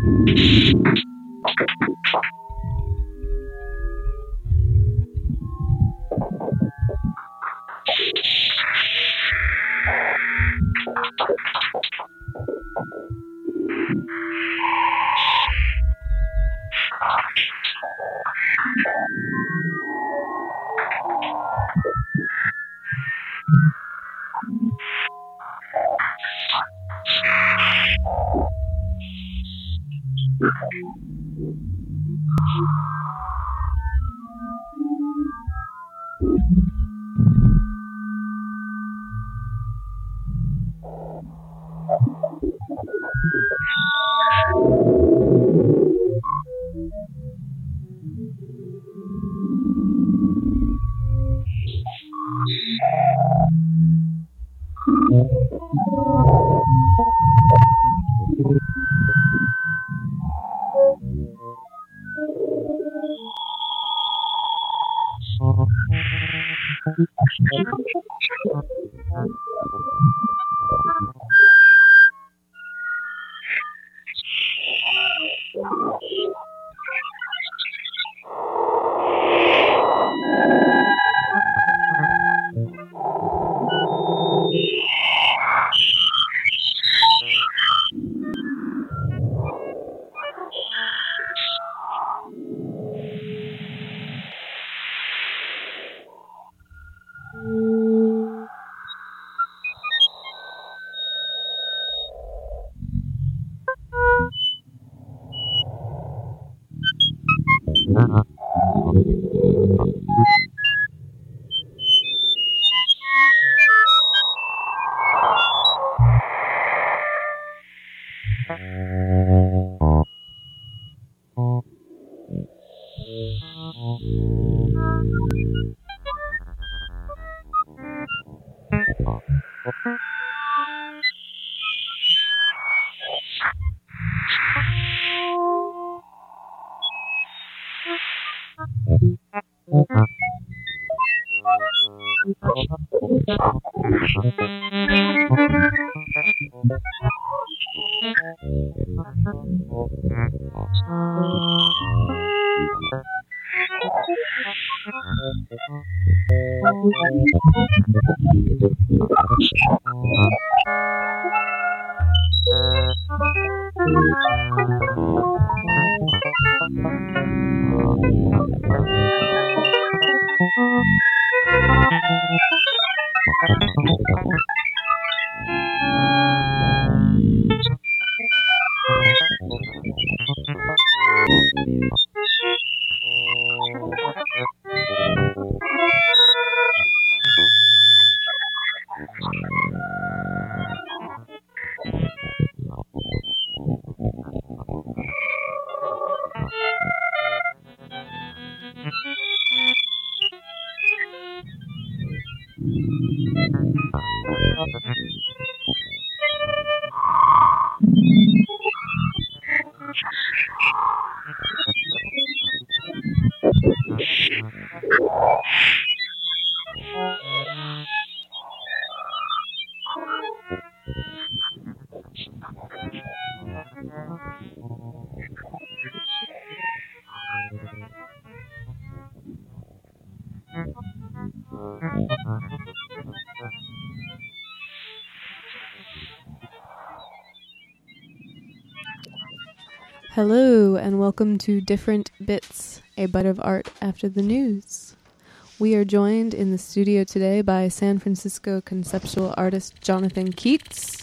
Hello, and welcome to Different Bits, a bite of art after the news. We are joined in the studio today by San Francisco conceptual artist Jonathan Keats.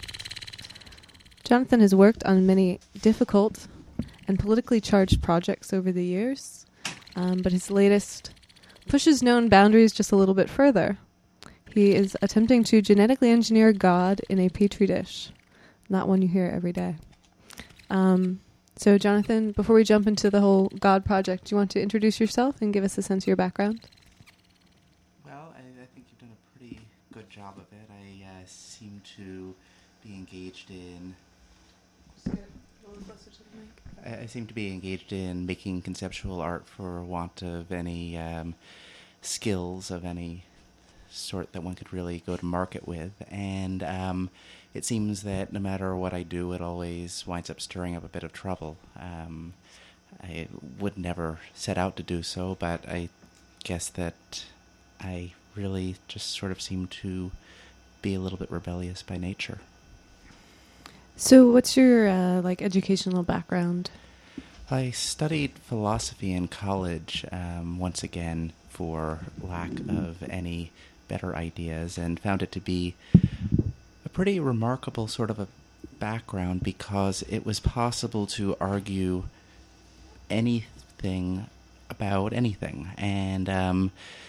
Jonathan has worked on many difficult and politically charged projects over the years, but his latest pushes known boundaries just a little bit further. He is attempting to genetically engineer God in a petri dish, not one you hear every day. So, Jonathan, before we jump into the whole God project, do you want to introduce yourself and give us a sense of your background? Well, I think you've done a pretty good job of it. I seem to be engaged in... I seem to be engaged in making conceptual art for want of any skills of any sort that one could really go to market with. And it seems that no matter what I do, it always winds up stirring up a bit of trouble. I would never set out to do so, but I guess that I really just sort of seem to be a little bit rebellious by nature. So what's your educational background? I studied philosophy in college, once again, for lack of any better ideas, and found it to be a pretty remarkable sort of a background because it was possible to argue anything about anything. And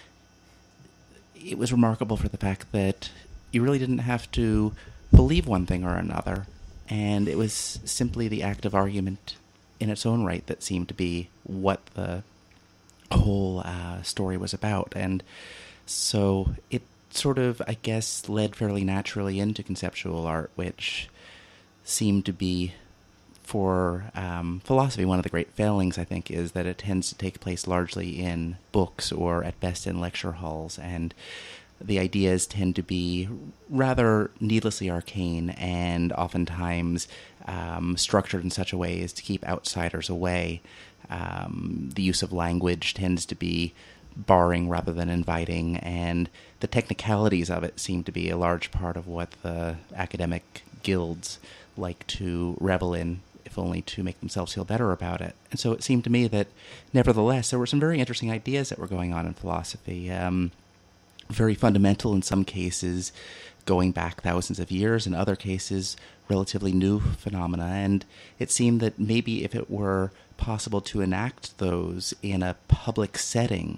it was remarkable for the fact that you really didn't have to believe one thing or another, and it was simply the act of argument in its own right that seemed to be what the whole story was about. And so it sort of, I guess, led fairly naturally into conceptual art, which seemed to be, for philosophy, one of the great failings, I think, is that it tends to take place largely in books or at best in lecture halls, and the ideas tend to be rather needlessly arcane and oftentimes structured in such a way as to keep outsiders away. The use of language tends to be barring rather than inviting, and the technicalities of it seem to be a large part of what the academic guilds like to revel in, if only to make themselves feel better about it. And so it seemed to me that, nevertheless, there were some very interesting ideas that were going on in philosophy, very fundamental in some cases, going back thousands of years, in other cases, relatively new phenomena. And it seemed that maybe if it were possible to enact those in a public setting,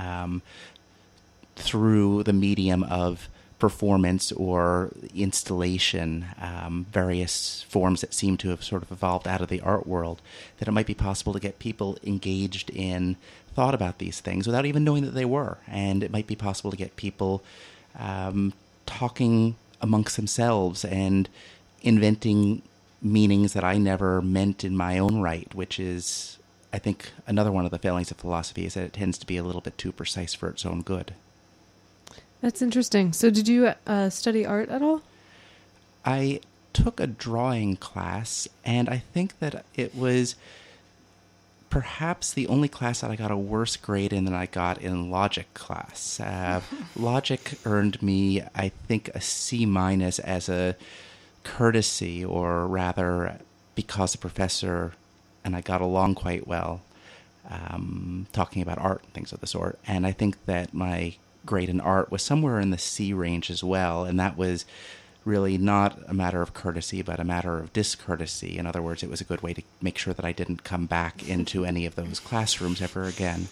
through the medium of performance or installation, various forms that seem to have sort of evolved out of the art world, that it might be possible to get people engaged in thought about these things without even knowing that they were. And it might be possible to get people talking amongst themselves and inventing meanings that I never meant in my own right, which is, I think, another one of the failings of philosophy, is that it tends to be a little bit too precise for its own good. That's interesting. So did you study art at all? I took a drawing class, and I think that it was perhaps the only class that I got a worse grade in than I got in logic class. Logic earned me, I think, a C- as a courtesy, or rather because the professor and I got along quite well, talking about art and things of the sort. And I think that my grade in art was somewhere in the C range as well, and that was really not a matter of courtesy, but a matter of discourtesy. In other words, it was a good way to make sure that I didn't come back into any of those classrooms ever again.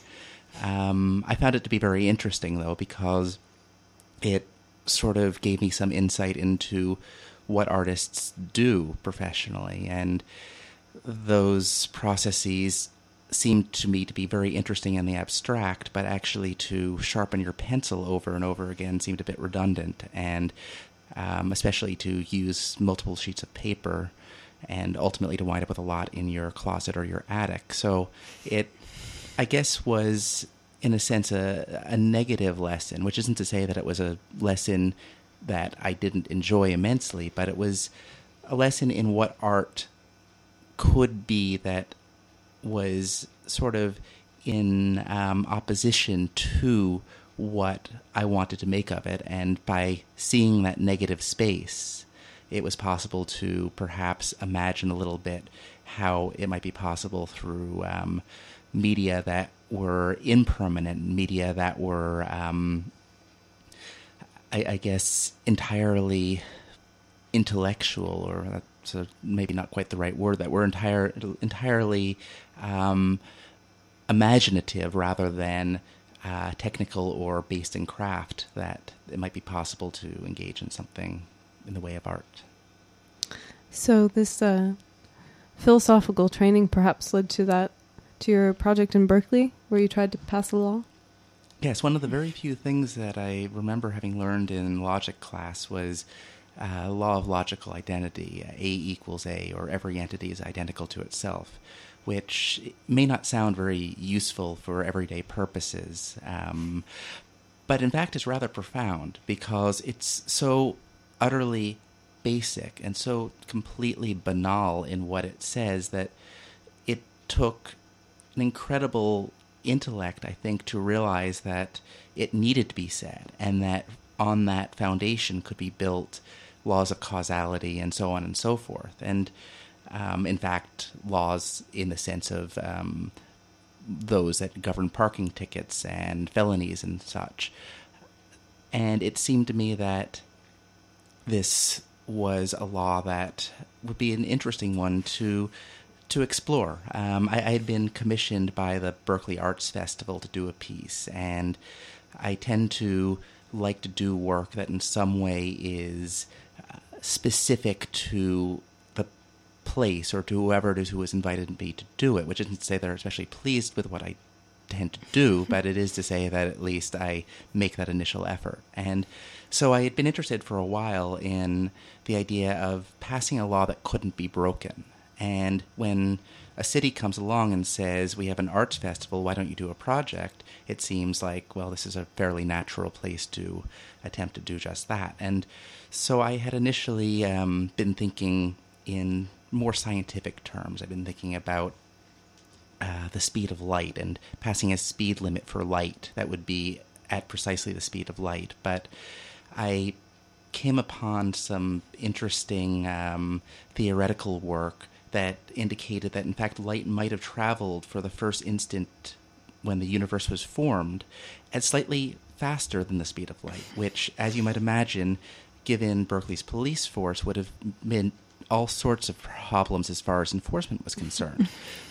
I found it to be very interesting, though, because it sort of gave me some insight into what artists do professionally, and those processes seemed to me to be very interesting in the abstract, but actually to sharpen your pencil over and over again seemed a bit redundant, and especially to use multiple sheets of paper and ultimately to wind up with a lot in your closet or your attic. So it, I guess, was, in a sense, a negative lesson, which isn't to say that it was a lesson that I didn't enjoy immensely, but it was a lesson in what art could be that was sort of in opposition to what I wanted to make of it. And by seeing that negative space, it was possible to perhaps imagine a little bit how it might be possible through media that were impermanent, media that were, I guess, entirely intellectual, or that's maybe not quite the right word, that were entirely imaginative rather than technical or based in craft, that it might be possible to engage in something in the way of art. So this philosophical training perhaps led to your project in Berkeley, where you tried to pass a law? Yes, one of the very few things that I remember having learned in logic class was law of logical identity, A equals A, or every entity is identical to itself, which may not sound very useful for everyday purposes, but in fact it's rather profound because it's so utterly basic and so completely banal in what it says that it took an incredible intellect, I think, to realize that it needed to be said, and that on that foundation could be built laws of causality and so on and so forth. And in fact, laws in the sense of those that govern parking tickets and felonies and such. And it seemed to me that this was a law that would be an interesting one to explore. I had been commissioned by the Berkeley Arts Festival to do a piece, and I tend to like to do work that in some way is specific to the place or to whoever it is who has invited me to do it, which isn't to say they're especially pleased with what I tend to do, but it is to say that at least I make that initial effort. And so I had been interested for a while in the idea of passing a law that couldn't be broken. And when a city comes along and says, we have an arts festival, why don't you do a project? It seems like, well, this is a fairly natural place to attempt to do just that. And so I had initially been thinking in more scientific terms. I've been thinking about the speed of light and passing a speed limit for light that would be at precisely the speed of light. But I came upon some interesting theoretical work that indicated that, in fact, light might have traveled for the first instant when the universe was formed at slightly faster than the speed of light, which, as you might imagine, given Berkeley's police force, would have been all sorts of problems as far as enforcement was concerned.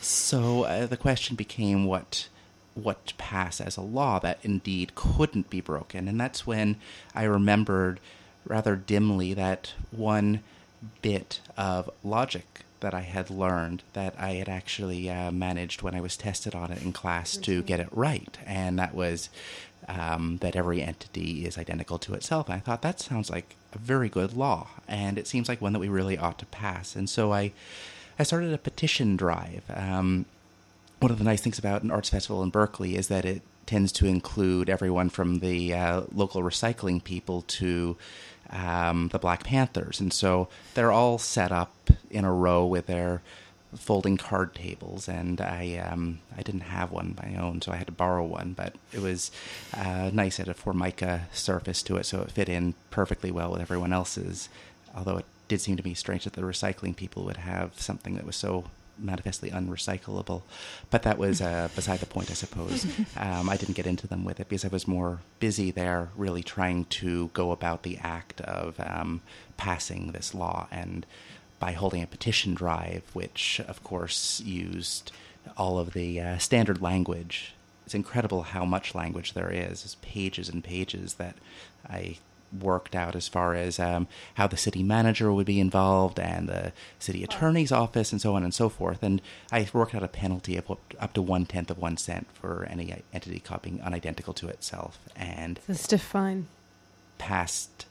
So the question became what to pass as a law that indeed couldn't be broken. And that's when I remembered rather dimly that one bit of logic that I had learned that I had actually managed when I was tested on it in class to get it right. And that was that every entity is identical to itself. And I thought, that sounds like a very good law, and it seems like one that we really ought to pass. And so I started a petition drive. One of the nice things about an arts festival in Berkeley is that it tends to include everyone from the local recycling people to the Black Panthers. And so they're all set up in a row with their folding card tables, and I didn't have one of my own, so I had to borrow one, but it was nice. It had a Formica surface to it, so it fit in perfectly well with everyone else's, although it did seem to me strange that the recycling people would have something that was so manifestly unrecyclable. But that was beside the point, I suppose. I didn't get into them with it because I was more busy there really trying to go about the act of passing this law, and by holding a petition drive, which, of course, used all of the standard language. It's incredible how much language there is. There's pages and pages that I worked out as far as how the city manager would be involved and the city attorney's office and so on and so forth. And I worked out a penalty of up to 1/10 of 1 cent for any entity copying unidentical to itself. And it's a stiff fine. Passed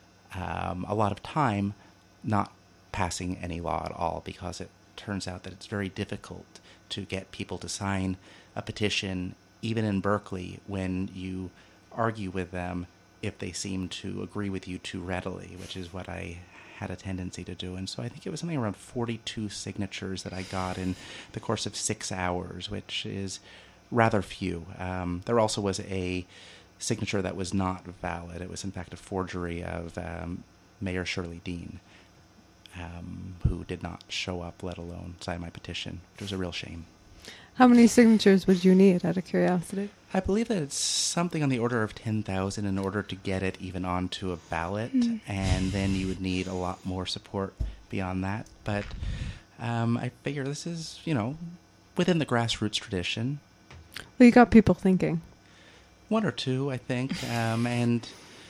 a lot of time not passing any law at all, because it turns out that it's very difficult to get people to sign a petition, even in Berkeley, when you argue with them if they seem to agree with you too readily, which is what I had a tendency to do. And so I think it was something around 42 signatures that I got in the course of 6 hours, which is rather few. There also was a signature that was not valid. It was, in fact, a forgery of Mayor Shirley Dean, who did not show up, let alone sign my petition, which was a real shame. How many signatures would you need, out of curiosity? I believe that it's something on the order of 10,000 in order to get it even onto a ballot, and then you would need a lot more support beyond that. But I figure this is, within the grassroots tradition. Well, you got people thinking. One or two, I think. And,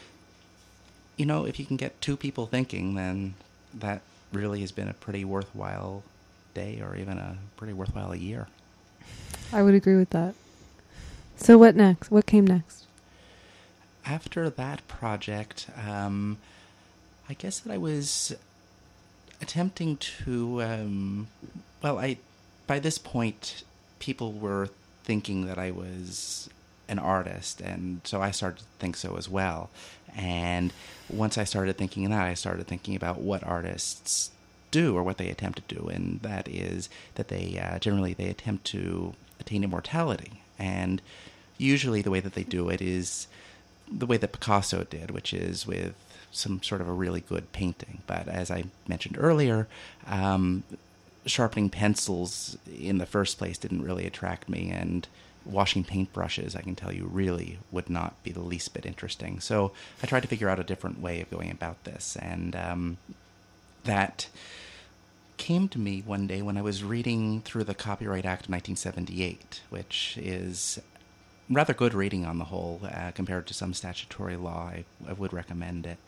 if you can get two people thinking, then that really has been a pretty worthwhile day, or even a pretty worthwhile year. I would agree with that. So what next? What came next? After that project, I guess that I was attempting to, by this point, people were thinking that I was an artist, and so I started to think so as well. And once I started thinking that, I started thinking about what artists do or what they attempt to do, and that is that they generally they attempt to attain immortality. And usually the way that they do it is the way that Picasso did, which is with some sort of a really good painting. But as I mentioned earlier, sharpening pencils in the first place didn't really attract me, and washing paintbrushes, I can tell you, really would not be the least bit interesting. So I tried to figure out a different way of going about this, and that came to me one day when I was reading through the Copyright Act of 1978, which is rather good reading on the whole, compared to some statutory law. I would recommend it.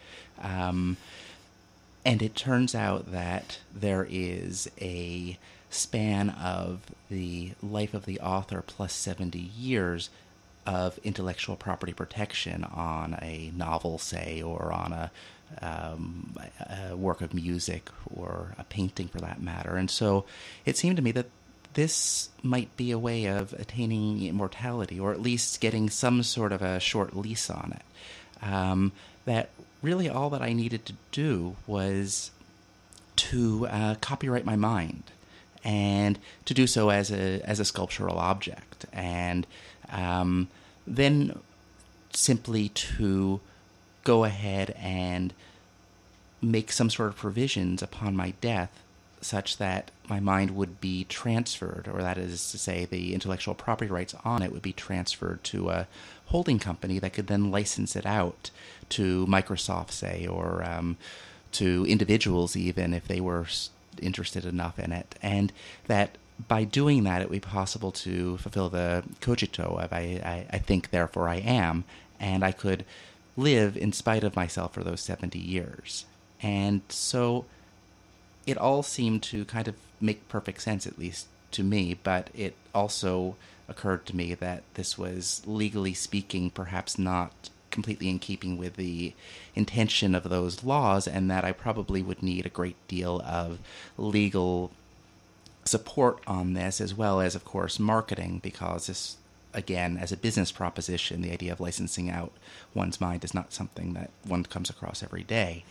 And it turns out that there is a span of the life of the author plus 70 years of intellectual property protection on a novel, say, or on a work of music or a painting for that matter. And so it seemed to me that this might be a way of attaining immortality, or at least getting some sort of a short lease on it. That really all that I needed to do was to copyright my mind, and to do so as a sculptural object, and then simply to go ahead and make some sort of provisions upon my death such that my mind would be transferred, or that is to say the intellectual property rights on it would be transferred to a holding company that could then license it out to Microsoft, say, or to individuals even if they were interested enough in it. And that by doing that it would be possible to fulfill the cogito of I think, therefore I am, and I could live in spite of myself for those 70 years. And so it all seemed to kind of make perfect sense, at least to me, but it also occurred to me that this was, legally speaking, perhaps not completely in keeping with the intention of those laws, and that I probably would need a great deal of legal support on this, as well as, of course, marketing, because this, again, as a business proposition, the idea of licensing out one's mind is not something that one comes across every day.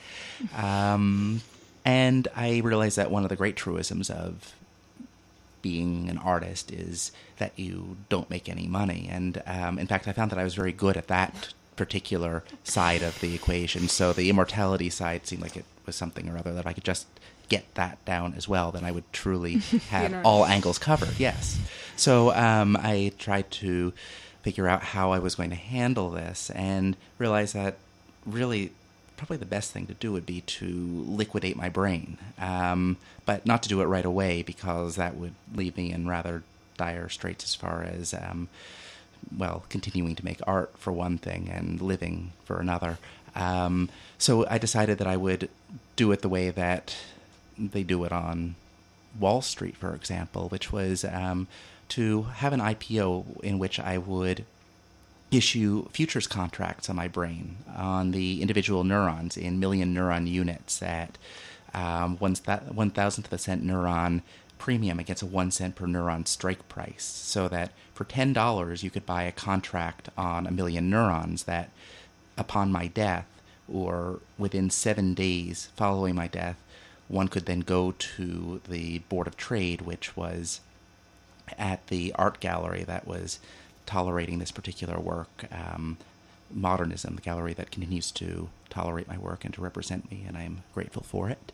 And I realized that one of the great truisms of being an artist is that you don't make any money. And in fact, I found that I was very good at that particular side of the equation. So the immortality side seemed like it was something or other that I could just get that down as well, then I would truly have all angles covered. Yes. So I tried to figure out how I was going to handle this, and realized that really probably the best thing to do would be to liquidate my brain, but not to do it right away, because that would leave me in rather dire straits as far as continuing to make art for one thing and living for another. So I decided that I would do it the way that they do it on Wall Street, for example, which was to have an IPO in which I would issue futures contracts on my brain, on the individual neurons in million neuron units at 1,000th of a cent neuron premium against a 1 cent per neuron strike price, so that for $10 you could buy a contract on a million neurons that upon my death, or within 7 days following my death, one could then go to the Board of Trade, which was at the art gallery that was tolerating this particular work, Modernism, the gallery that continues to tolerate my work and to represent me, and I'm grateful for it.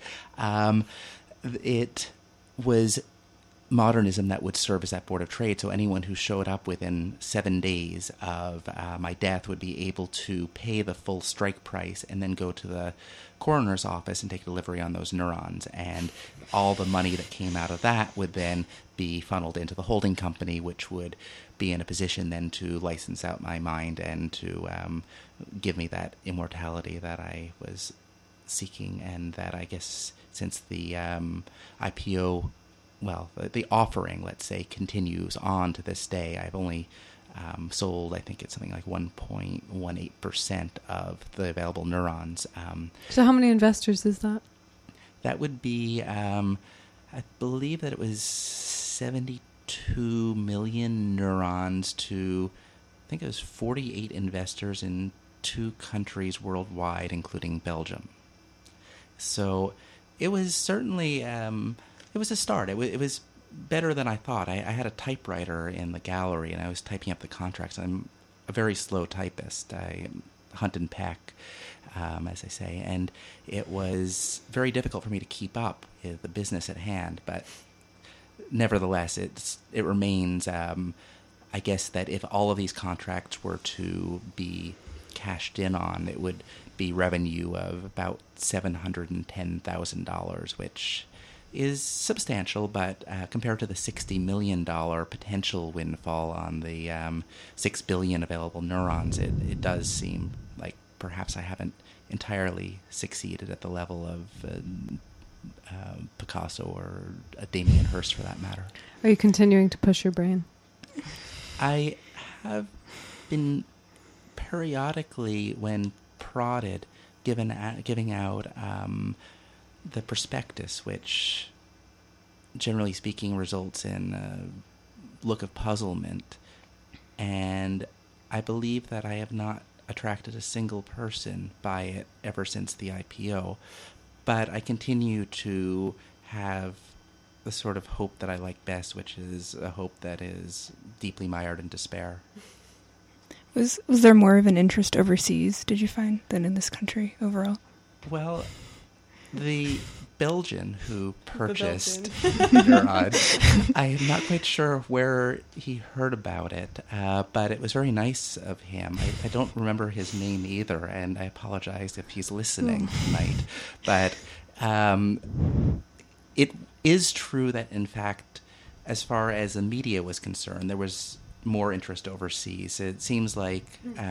It was Modernism that would serve as that Board of Trade, so anyone who showed up within 7 days of my death would be able to pay the full strike price and then go to the coroner's office and take delivery on those neurons, and all the money that came out of that would then be funneled into the holding company, which would be in a position then to license out my mind and to give me that immortality that I was seeking, and that I guess since the IPO, the offering, let's say, continues on to this day. I've only sold, I think it's something like 1.18% of the available neurons. So how many investors is that? That would be, I believe that it was 72 million neurons to think it was 48 investors in 2 countries worldwide, including Belgium. So it was certainly, it was a start. It was better than I thought. I had a typewriter in the gallery, and I was typing up the contracts. I'm a very slow typist. I hunt and peck, as I say, and it was very difficult for me to keep up with the business at hand. But nevertheless, it remains, I guess, that if all of these contracts were to be cashed in on, it would be revenue of about $710,000, which is substantial, but compared to the $60 million potential windfall on the 6 billion available neurons, it does seem like perhaps I haven't entirely succeeded at the level of Picasso or Damien Hirst, for that matter. Are you continuing to push your brain? I have been periodically, when prodded, giving out the prospectus, which, generally speaking, results in a look of puzzlement. And I believe that I have not attracted a single person by it ever since the IPO. But I continue to have the sort of hope that I like best, which is a hope that is deeply mired in despair. Was there more of an interest overseas, did you find, than in this country overall? Well, the Belgian who purchased Neurod, I am not quite sure where he heard about it, but it was very nice of him. I don't remember his name either, and I apologize if he's listening tonight. But it is true that, in fact, as far as the media was concerned, there was more interest overseas. It seems like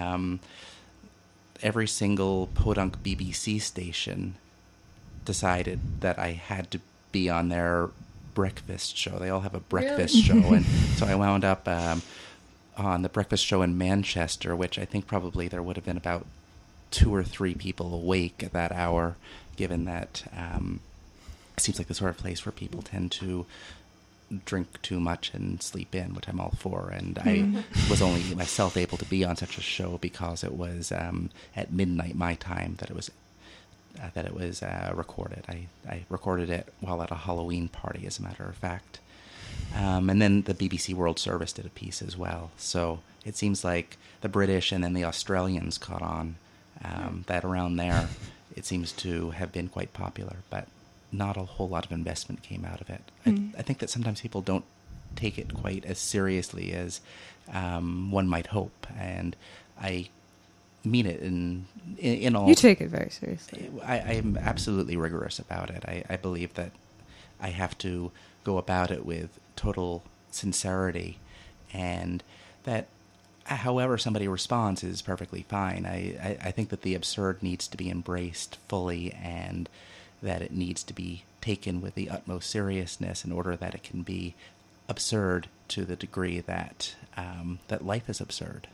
every single podunk BBC station decided that I had to be on their breakfast show. They all have a breakfast show, and so I wound up on the breakfast show in Manchester, which I think probably there would have been about 2 or 3 people awake at that hour, given that it seems like the sort of place where people tend to drink too much and sleep in, which I'm all for. And I was only myself able to be on such a show because it was at midnight my time that it was recorded. I recorded it while at a Halloween party, as a matter of fact. And then the BBC World Service did a piece as well. So it seems like the British and then the Australians caught on, that around there it seems to have been quite popular, but not a whole lot of investment came out of it. I think that sometimes people don't take it quite as seriously as one might hope, and I mean it in all. You take it very seriously. I am absolutely rigorous about it. I believe that I have to go about it with total sincerity, and that however somebody responds is perfectly fine. I think that the absurd needs to be embraced fully, and that it needs to be taken with the utmost seriousness in order that it can be absurd to the degree that that life is absurd.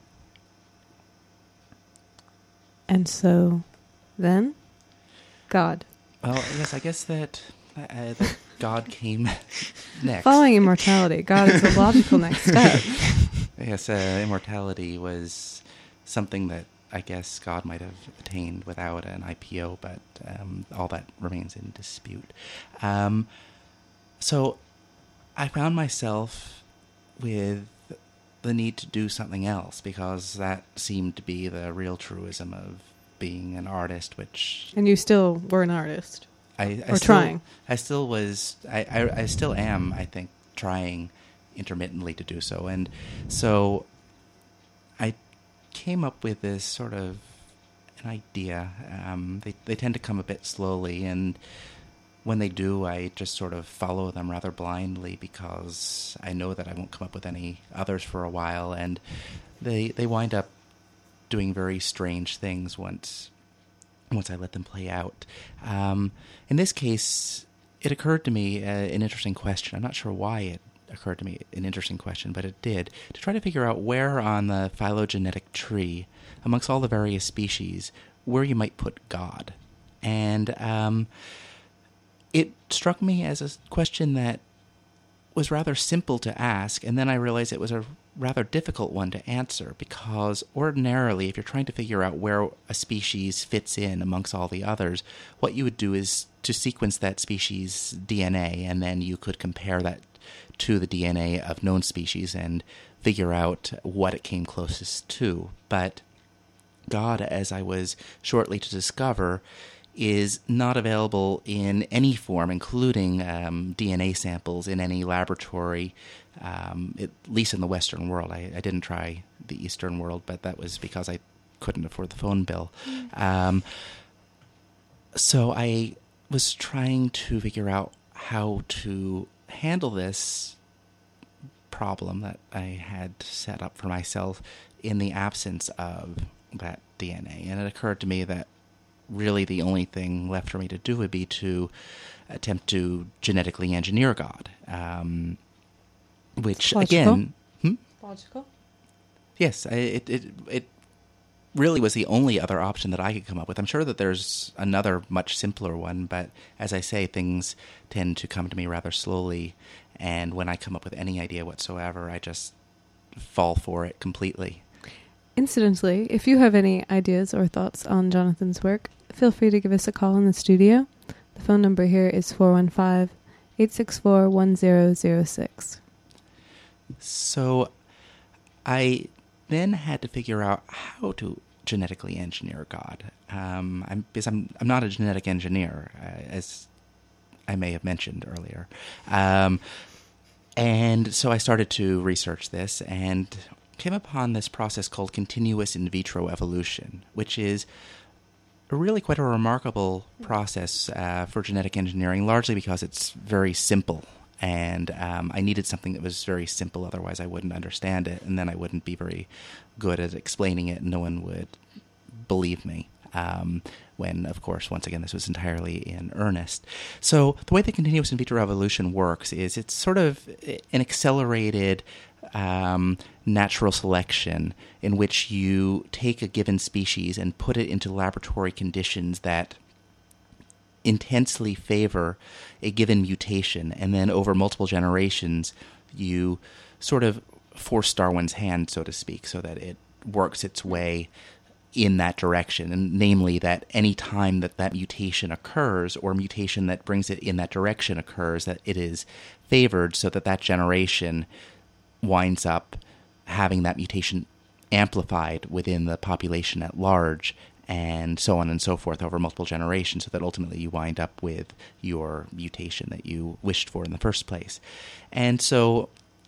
And so, then, God. Well, yes, I guess that God came next. Following immortality, God is a logical next step. Yes, immortality was something that I guess God might have attained without an IPO, but all that remains in dispute. So I found myself with the need to do something else, because that seemed to be the real truism of being an artist, which... And you still were an artist. Trying. I still was... I still am, I think, trying intermittently to do so. And so I came up with this sort of an idea. They tend to come a bit slowly, and when they do, I just sort of follow them rather blindly, because I know that I won't come up with any others for a while, and they wind up doing very strange things once I let them play out. In this case, it occurred to me an interesting question. I'm not sure why it occurred to me an interesting question, but it did, to try to figure out where on the phylogenetic tree, amongst all the various species, where you might put God. And it struck me as a question that was rather simple to ask, and then I realized it was a rather difficult one to answer, because ordinarily, if you're trying to figure out where a species fits in amongst all the others, what you would do is to sequence that species' DNA, and then you could compare that to the DNA of known species and figure out what it came closest to. But God, as I was shortly to discover, is not available in any form, including DNA samples in any laboratory, at least in the Western world. I didn't try the Eastern world, but that was because I couldn't afford the phone bill. So I was trying to figure out how to handle this problem that I had set up for myself in the absence of that DNA. And it occurred to me that really the only thing left for me to do would be to attempt to genetically engineer God, which again, logical. Yes, it really was the only other option that I could come up with. I'm sure that there's another much simpler one, but as I say, things tend to come to me rather slowly, and when I come up with any idea whatsoever, I just fall for it completely. Incidentally, if you have any ideas or thoughts on Jonathan's work, feel free to give us a call in the studio. The phone number here is 415-864-1006. So I then had to figure out how to genetically engineer God. Because I'm not a genetic engineer, as I may have mentioned earlier. And so I started to research this and came upon this process called continuous in vitro evolution, which is really quite a remarkable process for genetic engineering, largely because it's very simple. And I needed something that was very simple, otherwise I wouldn't understand it, and then I wouldn't be very good at explaining it, and no one would believe me. When, of course, once again, this was entirely in earnest. So the way that continuous in vitro evolution works is it's sort of an accelerated natural selection in which you take a given species and put it into laboratory conditions that intensely favor a given mutation, and then over multiple generations you sort of force Darwin's hand, so to speak, so that it works its way in that direction, and namely that any time that that mutation occurs, or mutation that brings it in that direction occurs, that it is favored so that that generation winds up having that mutation amplified within the population at large, and so on and so forth over multiple generations, so that ultimately you wind up with your mutation that you wished for in the first place. And so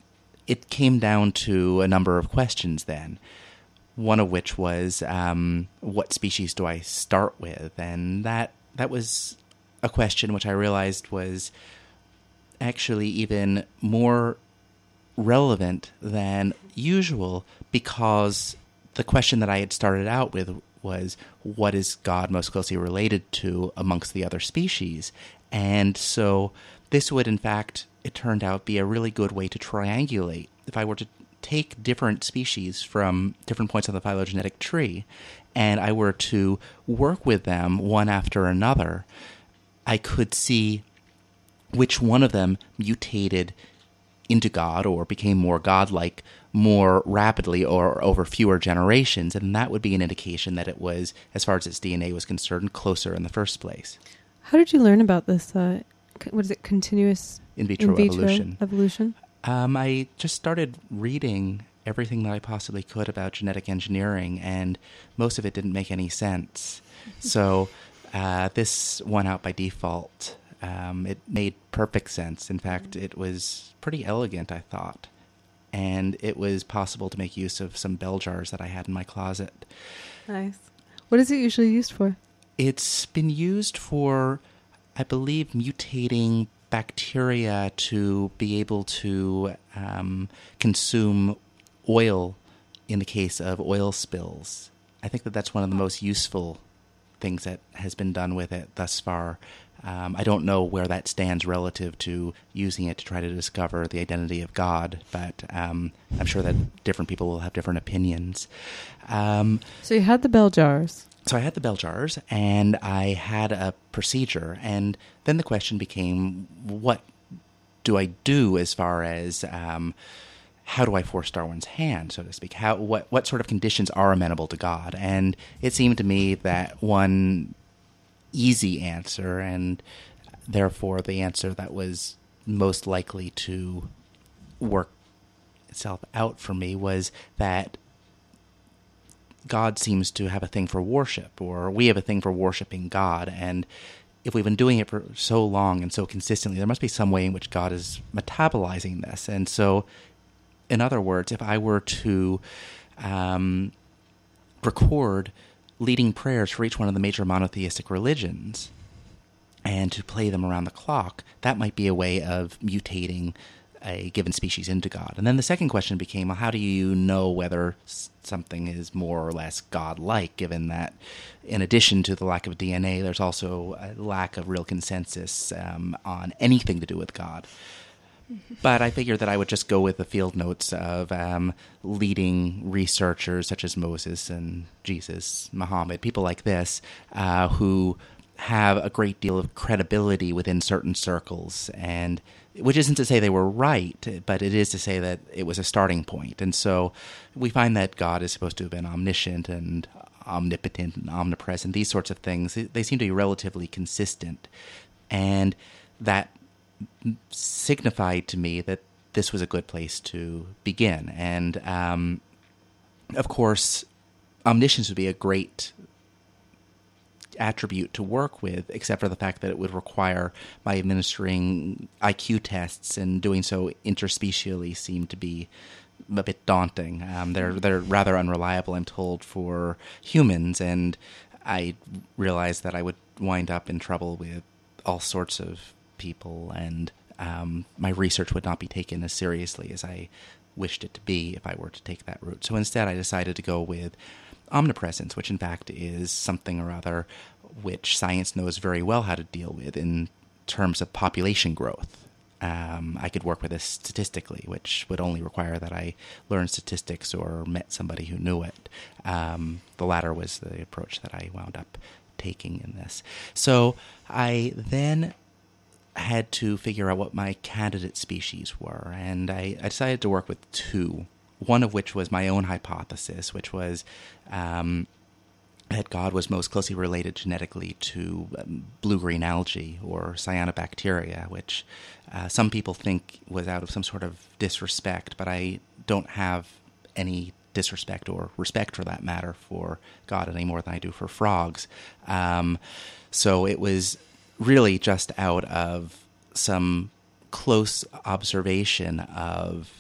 it came down to a number of questions then, one of which was, what species do I start with? And that was a question which I realized was actually even more relevant than usual, because the question that I had started out with was, what is God most closely related to amongst the other species? And so this would, in fact, it turned out, be a really good way to triangulate. If I were to take different species from different points on the phylogenetic tree, and I were to work with them one after another, I could see which one of them mutated into God or became more godlike more rapidly or over fewer generations, and that would be an indication that it was, as far as its DNA was concerned, closer in the first place. How did you learn about this? What is it? Continuous in vitro evolution? I just started reading everything that I possibly could about genetic engineering, and most of it didn't make any sense. So this won out by default. It made perfect sense. In fact, it was pretty elegant, I thought. And it was possible to make use of some bell jars that I had in my closet. Nice. What is it usually used for? It's been used for, I believe, mutating bacteria to be able to consume oil in the case of oil spills. I think that that's one of the most useful things that has been done with it thus far. I don't know where that stands relative to using it to try to discover the identity of God, but I'm sure that different people will have different opinions. So you had the bell jars. So I had the bell jars, and I had a procedure, and then the question became, what do I do as far as how do I force Darwin's hand, so to speak? What sort of conditions are amenable to God? And it seemed to me that one easy answer, and therefore the answer that was most likely to work itself out for me, was that God seems to have a thing for worship, or we have a thing for worshiping God. And if we've been doing it for so long and so consistently, there must be some way in which God is metabolizing this. And so, in other words, if I were to record leading prayers for each one of the major monotheistic religions and to play them around the clock, that might be a way of mutating a given species into God. And then the second question became, well, how do you know whether something is more or less God-like, given that in addition to the lack of DNA, there's also a lack of real consensus on anything to do with God. But I figured that I would just go with the field notes of leading researchers such as Moses and Jesus, Muhammad, people like this, who have a great deal of credibility within certain circles, and which isn't to say they were right, but it is to say that it was a starting point. And so we find that God is supposed to have been omniscient and omnipotent and omnipresent. These sorts of things, they seem to be relatively consistent. And that signified to me that this was a good place to begin. And, of course, omniscience would be a great attribute to work with, except for the fact that it would require my administering IQ tests, and doing so interspecially seemed to be a bit daunting. They're rather unreliable, I'm told, for humans, and I realized that I would wind up in trouble with all sorts of people, and my research would not be taken as seriously as I wished it to be if I were to take that route. So instead I decided to go with omnipresence, which in fact is something or other which science knows very well how to deal with in terms of population growth. I could work with this statistically, which would only require that I learn statistics or met somebody who knew it. The latter was the approach that I wound up taking in this. So I then had to figure out what my candidate species were, and I decided to work with two. One of which was my own hypothesis, which was that God was most closely related genetically to blue-green algae or cyanobacteria, which some people think was out of some sort of disrespect, but I don't have any disrespect or respect, for that matter, for God any more than I do for frogs. So it was really just out of some close observation of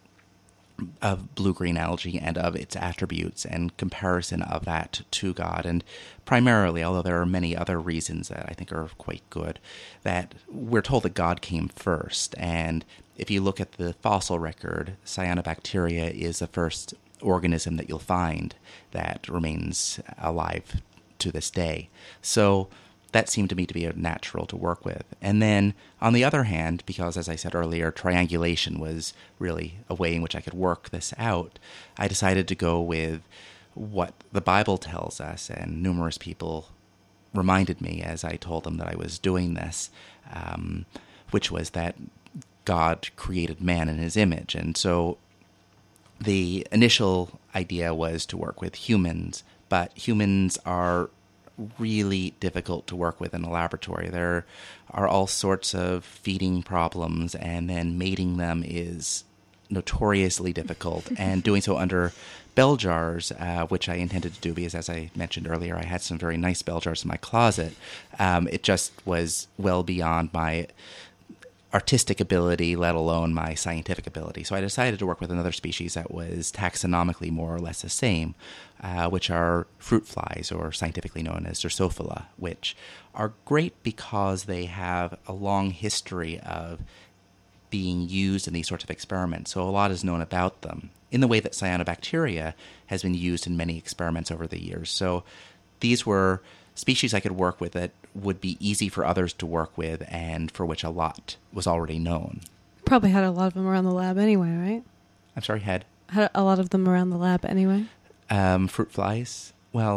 blue-green algae and of its attributes, and comparison of that to God. And primarily, although there are many other reasons that I think are quite good, that we're told that God came first. And if you look at the fossil record, cyanobacteria is the first organism that you'll find that remains alive to this day. So that seemed to me to be a natural to work with. And then, on the other hand, because, as I said earlier, triangulation was really a way in which I could work this out, I decided to go with what the Bible tells us, and numerous people reminded me as I told them that I was doing this, which was that God created man in his image. And so the initial idea was to work with humans, but humans are really difficult to work with in a laboratory. There are all sorts of feeding problems, and then mating them is notoriously difficult, and doing so under bell jars, which I intended to do because, as I mentioned earlier, I had some very nice bell jars in my closet. It just was well beyond my artistic ability, let alone my scientific ability. So I decided to work with another species that was taxonomically more or less the same, which are fruit flies, or scientifically known as Drosophila, which are great because they have a long history of being used in these sorts of experiments. So a lot is known about them, in the way that cyanobacteria has been used in many experiments over the years. So these were species I could work with that would be easy for others to work with, and for which a lot was already known. Probably had a lot of them around the lab anyway, right? I'm sorry, had a lot of them around the lab anyway? Fruit flies? Well,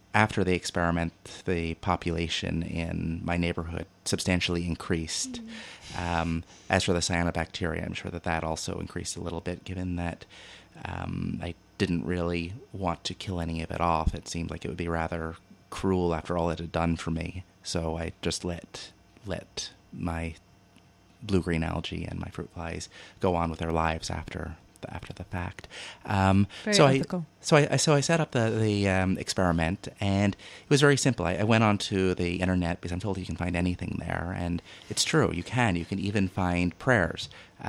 after the experiment, the population in my neighborhood substantially increased. As for the cyanobacteria, I'm sure that also increased a little bit, given that I didn't really want to kill any of it off. It seemed like it would be rather cruel after all it had done for me. So I just let my blue-green algae and my fruit flies go on with their lives after the fact. Very ethical. So I set up the experiment, and it was very simple. I went onto the internet because I'm told you can find anything there, and it's true. You can even find prayers.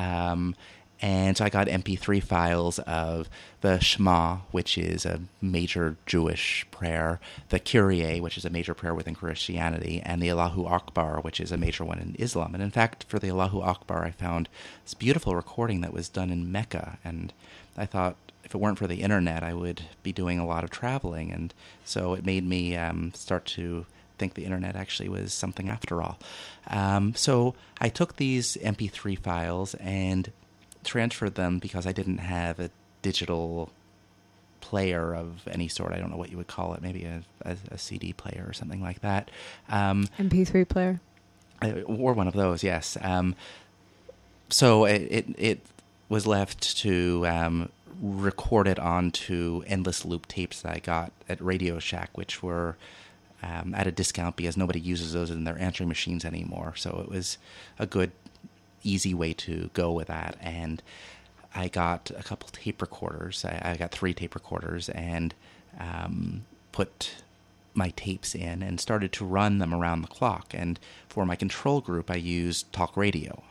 And so I got MP3 files of the Shema, which is a major Jewish prayer, the Kyrie, which is a major prayer within Christianity, and the Allahu Akbar, which is a major one in Islam. And in fact, for the Allahu Akbar, I found this beautiful recording that was done in Mecca. And I thought, if it weren't for the internet, I would be doing a lot of traveling. And so it made me start to think the internet actually was something after all. So I took these MP3 files and transferred them, because I didn't have a digital player of any sort. I don't know what you would call it, maybe a CD player or something like that. MP3 player. Or one of those, yes. So it was left to record it onto endless loop tapes that I got at Radio Shack, which were at a discount because nobody uses those in their answering machines anymore. So it was a good, easy way to go with that. And I got a couple tape recorders. I got 3 tape recorders, and put my tapes in and started to run them around the clock. And for my control group, I used talk radio.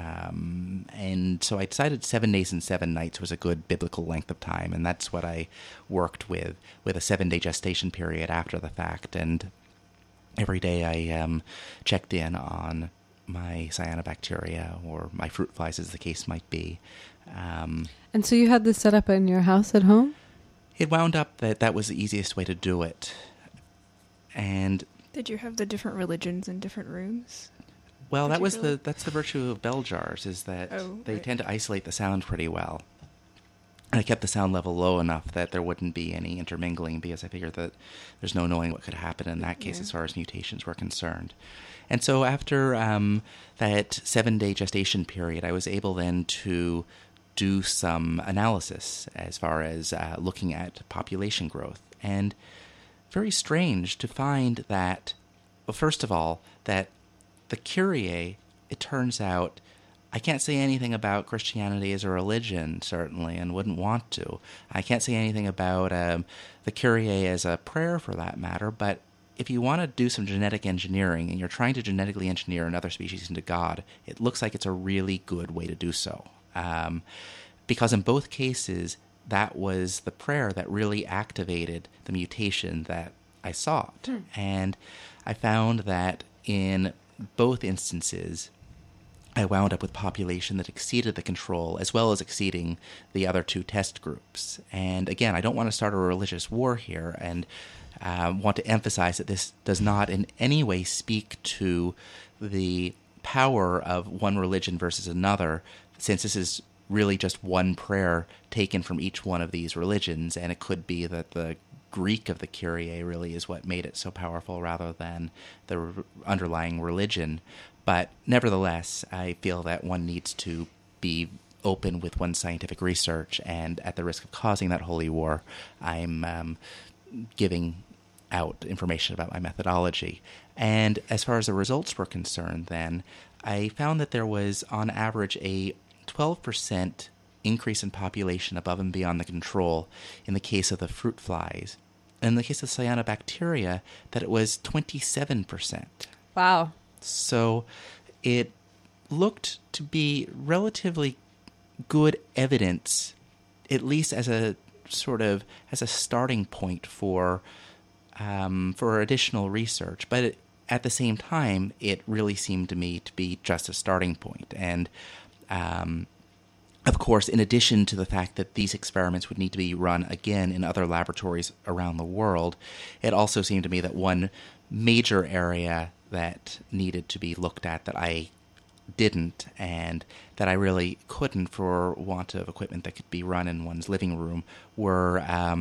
And so I decided 7 days and 7 nights was a good biblical length of time, and that's what I worked with a 7-day gestation period after the fact. And every day I checked in on my cyanobacteria or my fruit flies, as the case might be. And so you had this set up in your house at home? It wound up that was the easiest way to do it. And did you have the different religions in different rooms? Well, that's the virtue of bell jars, is that they tend to isolate the sound pretty well. And I kept the sound level low enough that there wouldn't be any intermingling, because I figured that there's no knowing what could happen in that case as far as mutations were concerned. And so after that 7-day gestation period, I was able then to do some analysis as far as looking at population growth. And very strange to find that, well, first of all, that the Kyrie, it turns out, I can't say anything about Christianity as a religion, certainly, and wouldn't want to. I can't say anything about the Kyrie as a prayer, for that matter, but if you want to do some genetic engineering and you're trying to genetically engineer another species into God, it looks like it's a really good way to do so. Because in both cases, that was the prayer that really activated the mutation that I sought. And I found that in both instances, I wound up with population that exceeded the control, as well as exceeding the other 2 test groups. And again, I don't want to start a religious war here, and want to emphasize that this does not in any way speak to the power of one religion versus another, since this is really just one prayer taken from each one of these religions, and it could be that the Greek of the Kyrie really is what made it so powerful rather than the underlying religion. But nevertheless, I feel that one needs to be open with one's scientific research, and at the risk of causing that holy war, I'm giving out information about my methodology. And as far as the results were concerned, then, I found that there was, on average, a 12% increase in population above and beyond the control in the case of the fruit flies. In the case of cyanobacteria, that it was 27%. Wow. So it looked to be relatively good evidence, at least as a starting point for additional research. But at the same time, it really seemed to me to be just a starting point. And of course, in addition to the fact that these experiments would need to be run again in other laboratories around the world, it also seemed to me that one major area that needed to be looked at that I didn't, and that I really couldn't for want of equipment that could be run in one's living room, were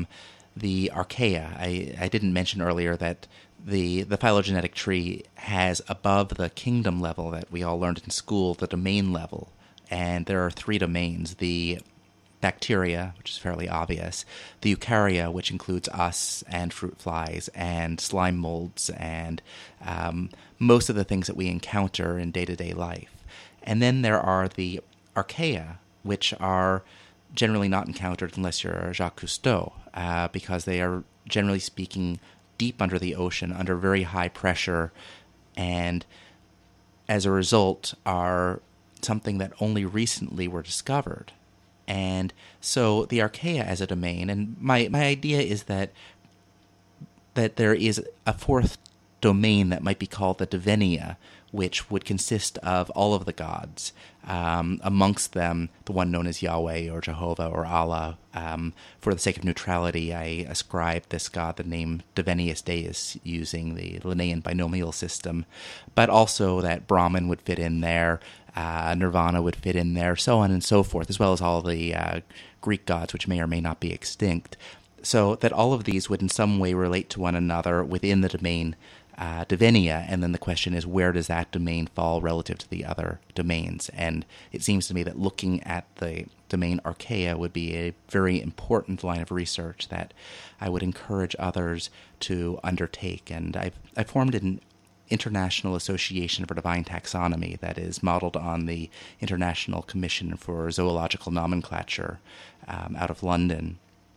the archaea. I didn't mention earlier that the phylogenetic tree has above the kingdom level that we all learned in school, the domain level. And there are 3 domains: the bacteria, which is fairly obvious, the eukarya, which includes us and fruit flies and slime molds and most of the things that we encounter in day-to-day life. And then there are the archaea, which are generally not encountered unless you're Jacques Cousteau, because they are, generally speaking, deep under the ocean, under very high pressure, and as a result are something that only recently were discovered. And so the archaea as a domain, and my idea is that there is a 4th domain that might be called the Divenia, which would consist of all of the gods, amongst them the one known as Yahweh or Jehovah or Allah. For the sake of neutrality, I ascribe this god the name Divenius Deus using the Linnaean binomial system, but also that Brahman would fit in there, Nirvana would fit in there, so on and so forth, as well as all the Greek gods, which may or may not be extinct. So that all of these would in some way relate to one another within the domain Divenia, and then the question is, where does that domain fall relative to the other domains? And it seems to me that looking at the domain archaea would be a very important line of research that I would encourage others to undertake. And I formed an International Association for Divine Taxonomy that is modeled on the International Commission for Zoological Nomenclature out of London,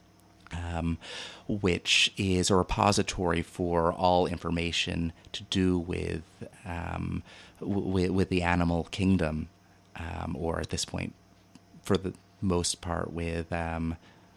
which is a repository for all information to do with the animal kingdom, or at this point, for the most part, with the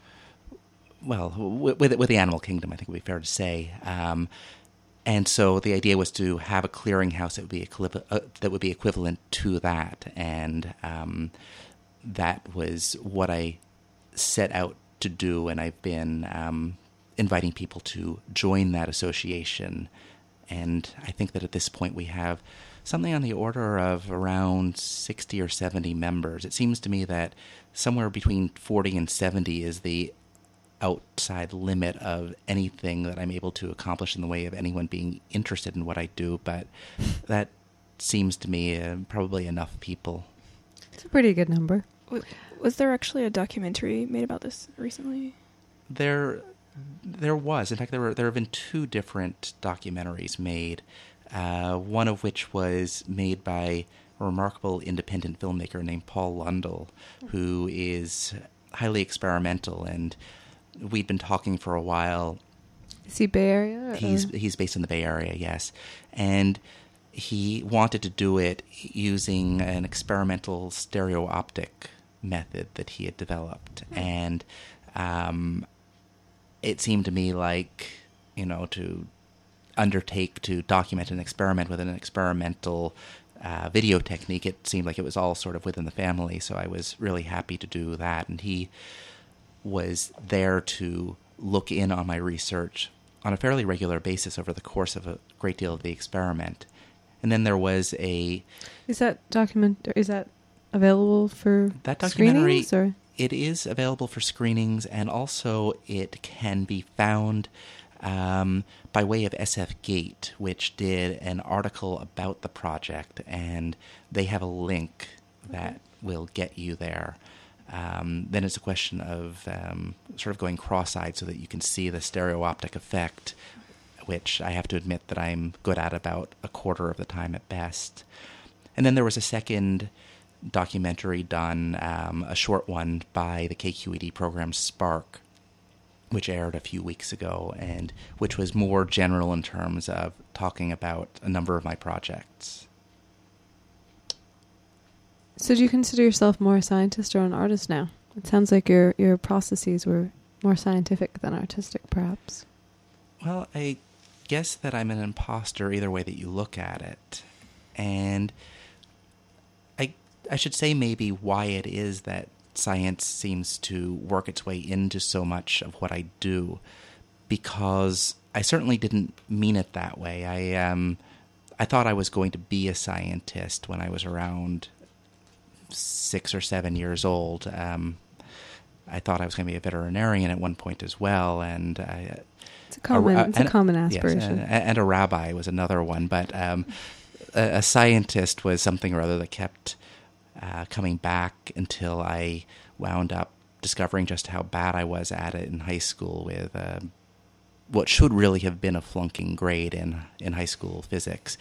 animal kingdom, I think it would be fair to say. And so the idea was to have a clearinghouse that would be equivalent to that, and that was what I set out to do, and I've been inviting people to join that association. And I think that at this point we have something on the order of around 60 or 70 members. It seems to me that somewhere between 40 and 70 is the outside limit of anything that I'm able to accomplish in the way of anyone being interested in what I do, but that seems to me probably enough people. It's a pretty good number. Was there actually a documentary made about this recently? There was. In fact, there have been 2 different documentaries made, one of which was made by a remarkable independent filmmaker named Paul Lundell, who is highly experimental, and we'd been talking for a while. Is he Bay Area? He's based in the Bay Area, yes. And he wanted to do it using an experimental stereooptic method that he had developed. And it seemed to me like, to undertake to document an experiment with an experimental video technique, it seemed like it was all sort of within the family. So I was really happy to do that. And he was there to look in on my research on a fairly regular basis over the course of a great deal of the experiment. And then there was Is that available for that documentary? Screenings, or? It is available for screenings, and also it can be found by way of SF Gate, which did an article about the project, and they have a link that will get you there. Then it's a question of sort of going cross-eyed so that you can see the stereooptic effect, which I have to admit that I'm good at about a quarter of the time at best. And then there was a second documentary done, a short one by the KQED program Spark, which aired a few weeks ago, and which was more general in terms of talking about a number of my projects. So do you consider yourself more a scientist or an artist now? It sounds like your processes were more scientific than artistic, perhaps. Well, I guess that I'm an imposter either way that you look at it. And I should say maybe why it is that science seems to work its way into so much of what I do, because I certainly didn't mean it that way. I thought I was going to be a scientist when I was around 6 or 7 years old. I thought I was going to be a veterinarian at one point as well, and It's a common aspiration. Yes, and a rabbi was another one, but a scientist was something or other that kept coming back until I wound up discovering just how bad I was at it in high school with what should really have been a flunking grade in high school physics.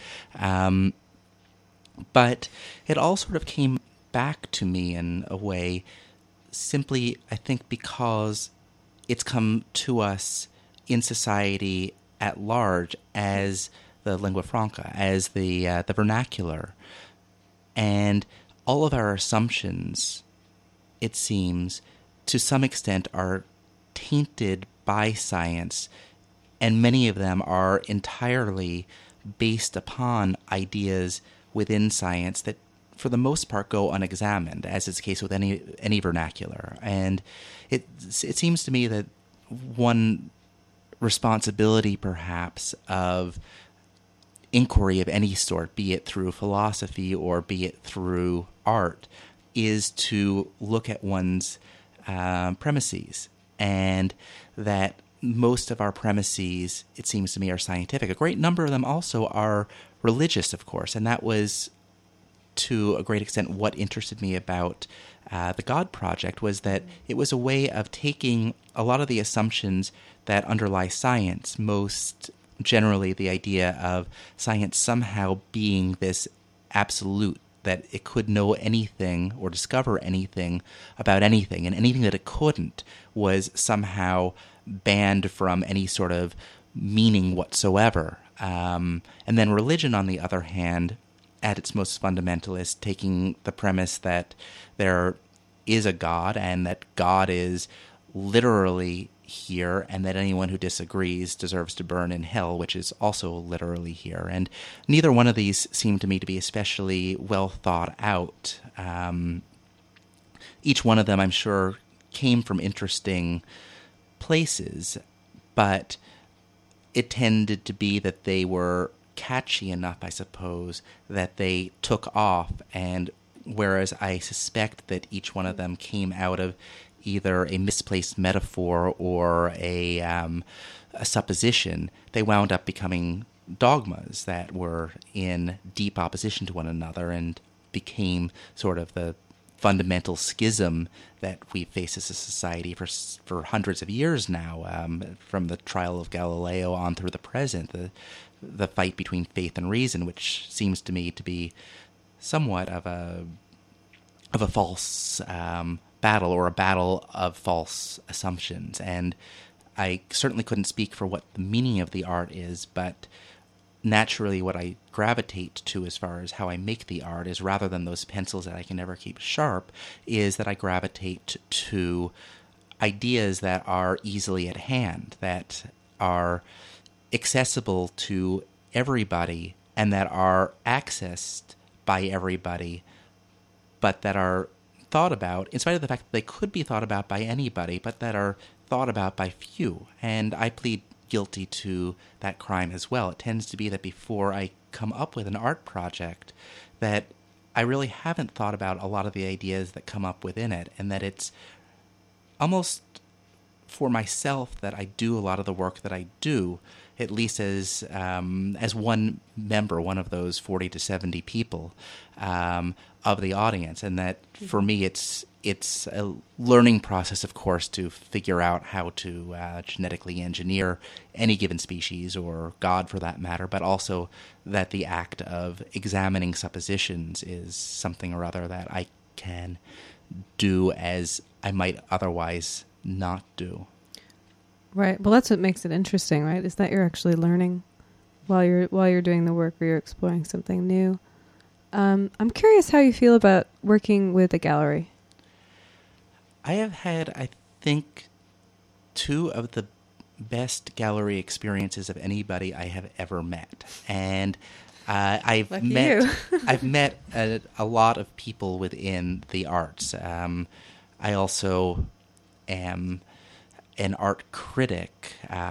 But it all sort of came back to me in a way simply, I think, because it's come to us in society at large as the lingua franca, as the vernacular. And all of our assumptions, it seems, to some extent are tainted by science, and many of them are entirely based upon ideas within science that, for the most part, go unexamined, as is the case with any vernacular. And it seems to me that one responsibility, perhaps, of inquiry of any sort, be it through philosophy or be it through art, is to look at one's premises, and that most of our premises, it seems to me, are scientific. A great number of them also are religious, of course, and that was, to a great extent, what interested me about the God Project, was that it was a way of taking a lot of the assumptions that underlie science, most generally the idea of science somehow being this absolute, that it could know anything or discover anything about anything, and anything that it couldn't was somehow banned from any sort of meaning whatsoever. And then religion, on the other hand, at its most fundamental, is taking the premise that there is a God, and that God is literally here, and that anyone who disagrees deserves to burn in hell, which is also literally here. And neither one of these seem to me to be especially well thought out. Each one of them, I'm sure, came from interesting places, but it tended to be that they were catchy enough, I suppose, that they took off. And whereas I suspect that each one of them came out of either a misplaced metaphor or a supposition, they wound up becoming dogmas that were in deep opposition to one another and became sort of the fundamental schism that we face as a society for hundreds of years now, from the trial of Galileo on through the present, the fight between faith and reason, which seems to me to be somewhat of a false battle, or a battle of false assumptions. And I certainly couldn't speak for what the meaning of the art is, but naturally what I gravitate to as far as how I make the art is, rather than those pencils that I can never keep sharp, is that I gravitate to ideas that are easily at hand, that are accessible to everybody, and that are accessed by everybody, but that are thought about, in spite of the fact that they could be thought about by anybody, but that are thought about by few. And I plead guilty to that crime as well. It tends to be that before I come up with an art project, that I really haven't thought about a lot of the ideas that come up within it, and that it's almost for myself that I do a lot of the work that I do, at least as one member, one of those 40 to 70 people of the audience. And that for me, it's a learning process, of course, to figure out how to genetically engineer any given species, or God for that matter, but also that the act of examining suppositions is something or other that I can do as I might otherwise not do. Right. Well, that's what makes it interesting, right? Is that you're actually learning while you're doing the work, or you're exploring something new. I'm curious how you feel about working with a gallery. I have had, I think, 2 of the best gallery experiences of anybody I have ever met, and I've met a lot of people within the arts. I also am an art critic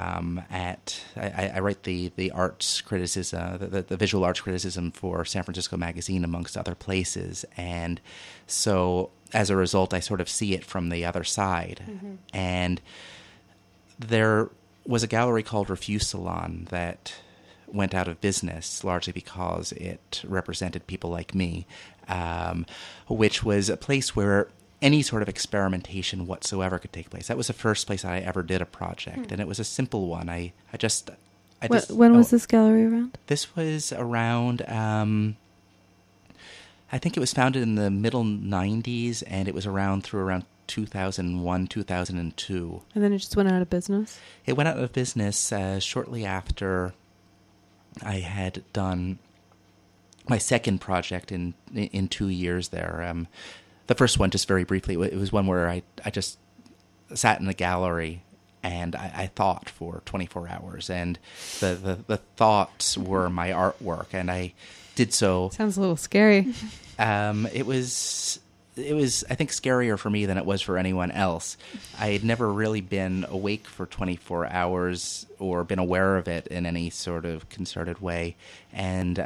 I write the arts criticism, the visual arts criticism for San Francisco Magazine, amongst other places. And so as a result, I sort of see it from the other side. Mm-hmm. And there was a gallery called Refuse Salon that went out of business largely because it represented people like me, which was a place where any sort of experimentation whatsoever could take place. That was the first place I ever did a project, and it was a simple one. When was this gallery around? This was around, I think it was founded in the middle 90s, and it was around 2001, 2002. And then it just went out of business? It went out of business shortly after I had done my second project in 2 years there. The first one, just very briefly, it was one where I just sat in the gallery and I thought for 24 hours. And the thoughts were my artwork, and I did so. Sounds a little scary. It was, I think, scarier for me than it was for anyone else. I had never really been awake for 24 hours or been aware of it in any sort of concerted way. And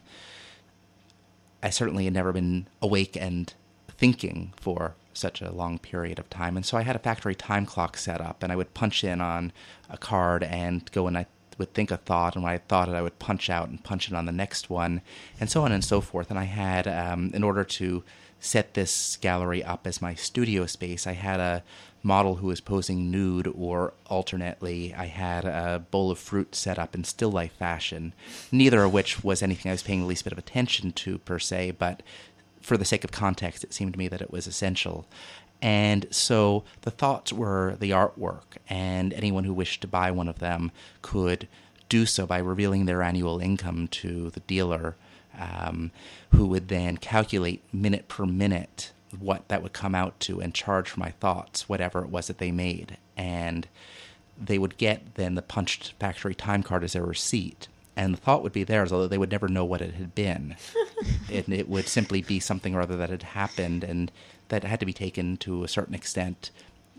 I certainly had never been awake and thinking for such a long period of time. And so I had a factory time clock set up, and I would punch in on a card and go, and I would think a thought, and when I thought it, I would punch out and punch it on the next one, and so on and so forth. And I had, in order to set this gallery up as my studio space, I had a model who was posing nude, or alternately, I had a bowl of fruit set up in still life fashion, neither of which was anything I was paying the least bit of attention to per se, but for the sake of context, it seemed to me that it was essential. And so the thoughts were the artwork, and anyone who wished to buy one of them could do so by revealing their annual income to the dealer, who would then calculate minute per minute what that would come out to and charge for my thoughts, whatever it was that they made. And they would get then the punched factory time card as their receipt. And the thought would be theirs, although they would never know what it had been. And it would simply be something or other that had happened and that had to be taken to a certain extent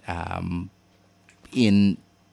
in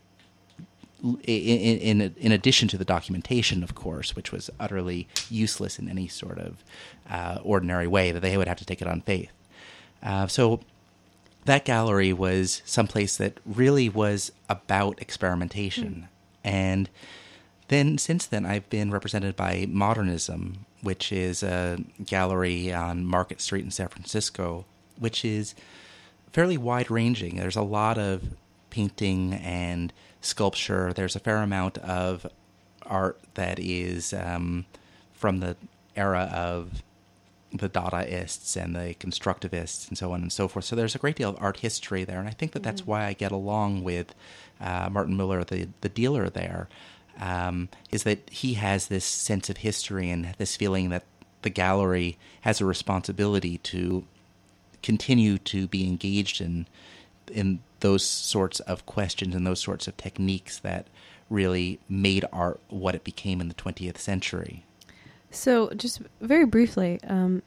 addition to the documentation, of course, which was utterly useless in any sort of ordinary way, that they would have to take it on faith. So that gallery was someplace that really was about experimentation. And then, since then, I've been represented by Modernism, which is a gallery on Market Street in San Francisco, which is fairly wide-ranging. There's a lot of painting and sculpture. There's a fair amount of art that is from the era of the Dadaists and the Constructivists and so on and so forth. So there's a great deal of art history there, and I think that that's why I get along with Martin Muller, the dealer there. Is that he has this sense of history and this feeling that the gallery has a responsibility to continue to be engaged in those sorts of questions and those sorts of techniques that really made art what it became in the 20th century. So, just very briefly, on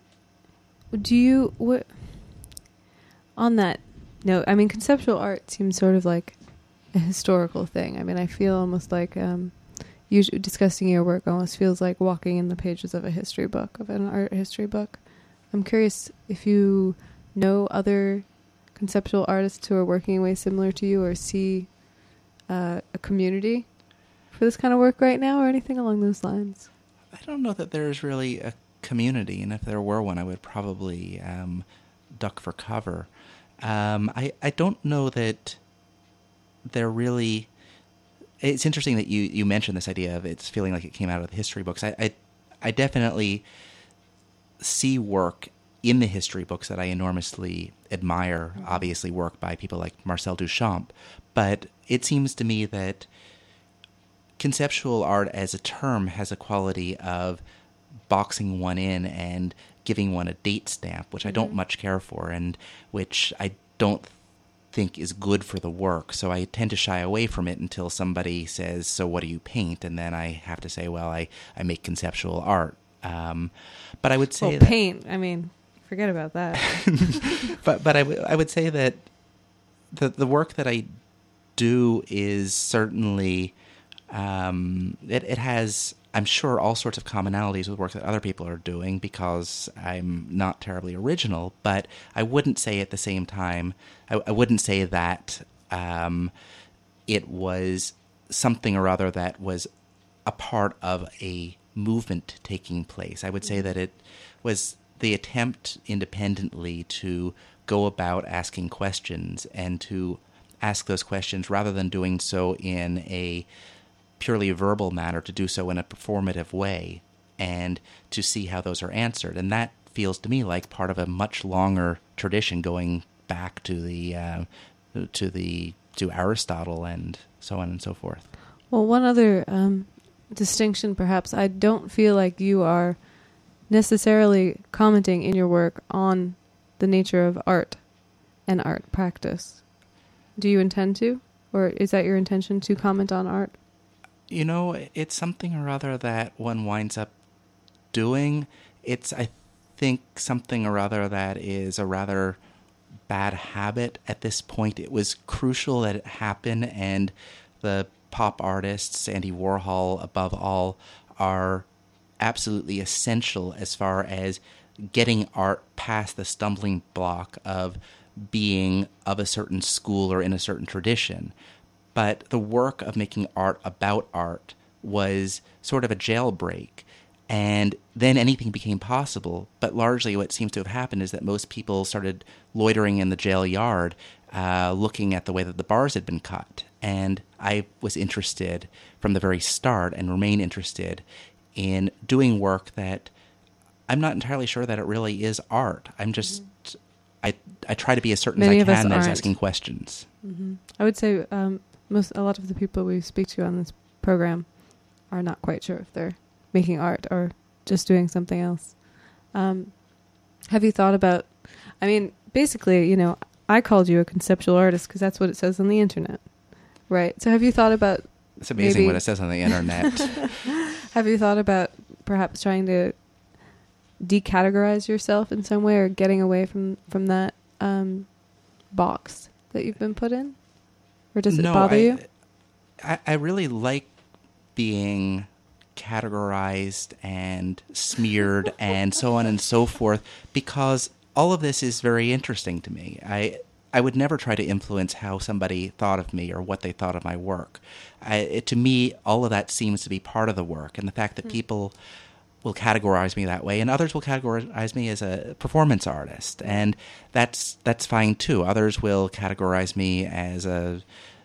that note, I mean, conceptual art seems sort of like a historical thing. I mean, I feel almost like usually discussing your work almost feels like walking in the pages of a history book, of an art history book. I'm curious if you know other conceptual artists who are working in ways similar to you, or see a community for this kind of work right now, or anything along those lines. I don't know that there's really a community, and if there were one, I would probably duck for cover. I don't know that they're really... It's interesting that you mentioned this idea of it's feeling like it came out of the history books. I definitely see work in the history books that I enormously admire, obviously work by people like Marcel Duchamp, but it seems to me that conceptual art as a term has a quality of boxing one in and giving one a date stamp, which I don't much care for, and which I don't think is good for the work. So I tend to shy away from it until somebody says, so what do you paint? And then I have to say, well, I make conceptual art. But I would say that paint, I mean, forget about that. but I would say that the work that I do is certainly, it has, I'm sure, all sorts of commonalities with work that other people are doing because I'm not terribly original, but I wouldn't say at the same time, I wouldn't say that it was something or other that was a part of a movement taking place. I would say that it was the attempt independently to go about asking questions and to ask those questions rather than doing so in a purely verbal manner, to do so in a performative way and to see how those are answered. And that feels to me like part of a much longer tradition going back to Aristotle and so on and so forth. Well, one other distinction, perhaps, I don't feel like you are necessarily commenting in your work on the nature of art and art practice. Do you intend to? Or is that your intention, to comment on art? You know, it's something or other that one winds up doing. It's, I think, something or other that is a rather bad habit at this point. It was crucial that it happen, and the pop artists, Andy Warhol above all, are absolutely essential as far as getting art past the stumbling block of being of a certain school or in a certain tradition. But the work of making art about art was sort of a jailbreak, and then anything became possible. But largely what seems to have happened is that most people started loitering in the jail yard, looking at the way that the bars had been cut. And I was interested from the very start, and remain interested, in doing work that I'm not entirely sure that it really is art. I'm just, I try to be as certain Many as I can as aren't. asking questions. Mm-hmm. I would say a lot of the people we speak to on this program are not quite sure if they're making art or just doing something else. Have you thought about, I mean, basically, I called you a conceptual artist because that's what it says on the internet, right? So have you thought about... It's amazing what it says on the internet. Have you thought about perhaps trying to decategorize yourself in some way, or getting away from that box that you've been put in? Or does it bother you? I really like being categorized and smeared and so on and so forth, because all of this is very interesting to me. I would never try to influence how somebody thought of me or what they thought of my work. To me, all of that seems to be part of the work, and the fact that people will categorize me that way, and others will categorize me as a performance artist, and that's fine too. Others will categorize me as a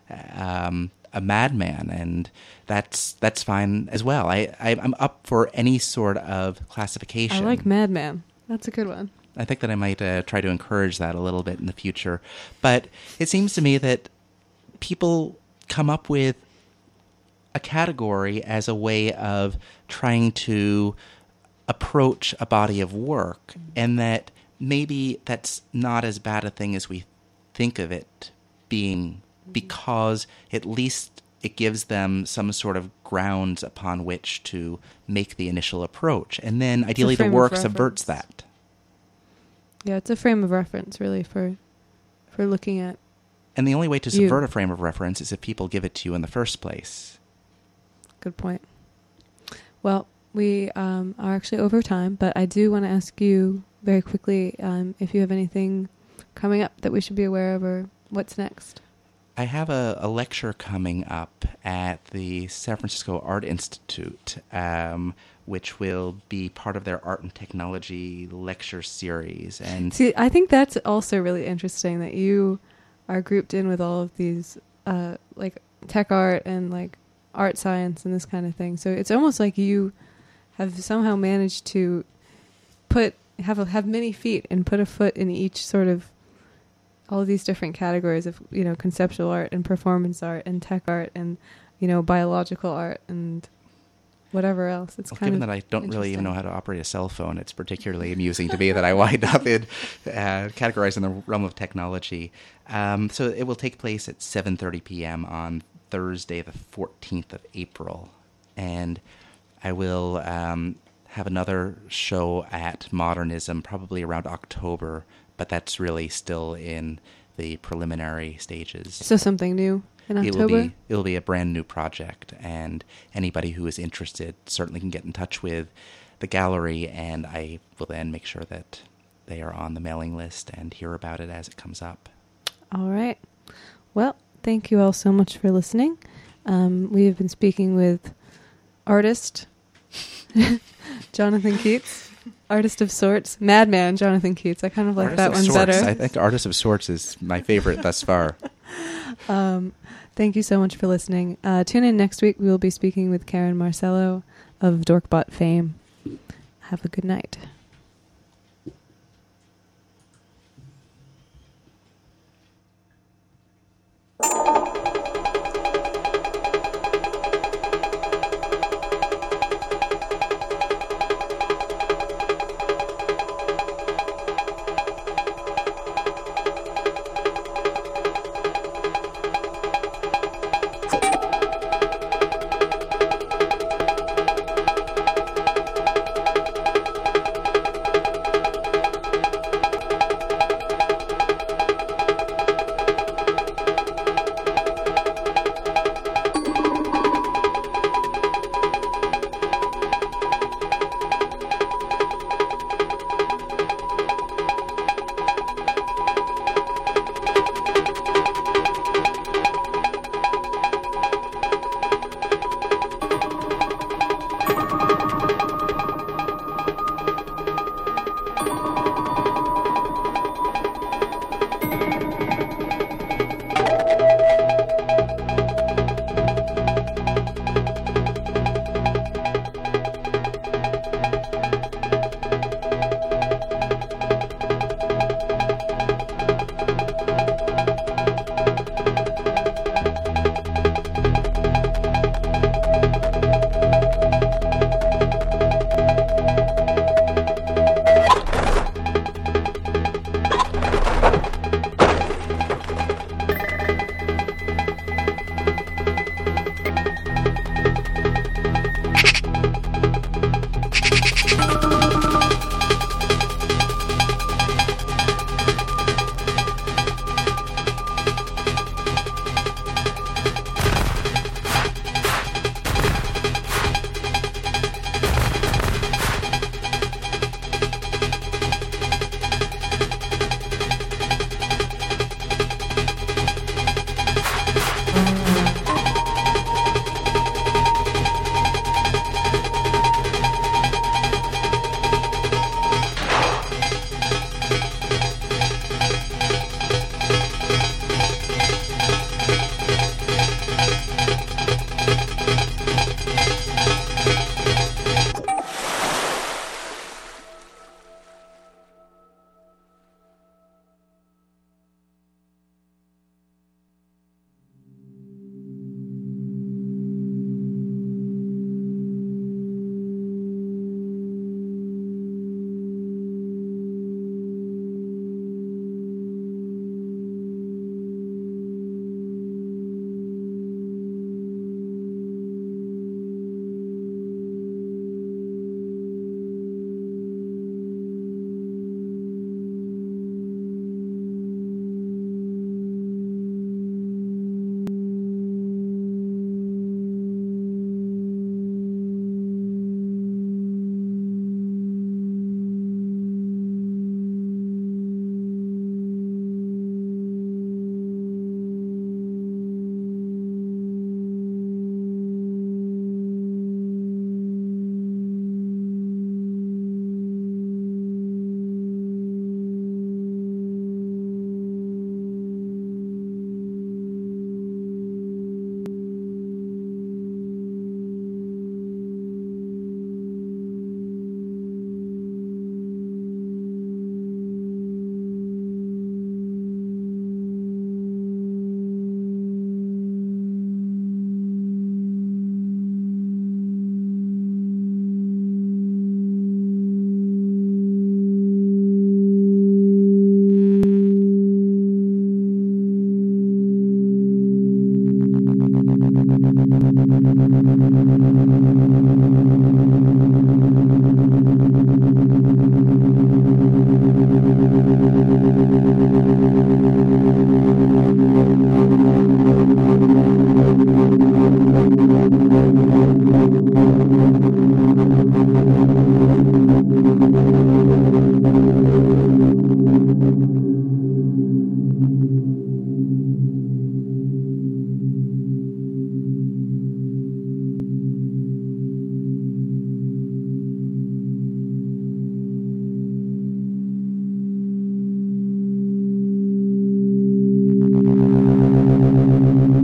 madman, and that's fine as well. I'm up for any sort of classification. I like madman. That's a good one. I think that I might try to encourage that a little bit in the future. But it seems to me that people come up with a category as a way of trying to approach a body of work, and that maybe that's not as bad a thing as we think of it being, because at least it gives them some sort of grounds upon which to make the initial approach. And then ideally the work subverts that. Yeah, it's a frame of reference, really, for looking at. And the only way to subvert a frame of reference is if people give it to you in the first place. Good point. Well, we are actually over time, but I do want to ask you very quickly if you have anything coming up that we should be aware of, or what's next. I have a lecture coming up at the San Francisco Art Institute, which will be part of their art and technology lecture series. And see, I think that's also really interesting that you are grouped in with all of these, like tech art and like art science and this kind of thing. So it's almost like you have somehow managed to have many feet and put a foot in each sort of all of these different categories of, conceptual art and performance art and tech art and, biological art and whatever else. It's given that I don't really even know how to operate a cell phone, it's particularly amusing to me that I wind up in categorized in the realm of technology. So it will take place at 7:30 p.m. on Thursday, the 14th of April. And I will have another show at Modernism probably around October, but that's really still in the preliminary stages. So something new. in October? It'll be a brand new project, and anybody who is interested certainly can get in touch with the gallery, and I will then make sure that they are on the mailing list and hear about it as it comes up. All right. Well, thank you all so much for listening. We have been speaking with artist Jonathan Keats, artist of sorts, madman Jonathan Keats. I kind of like that one better. I think Artist of Sorts is my favorite thus far. Thank you so much for listening. Tune in next week. We will be speaking with Karen Marcello of Dorkbot fame. Have a good night.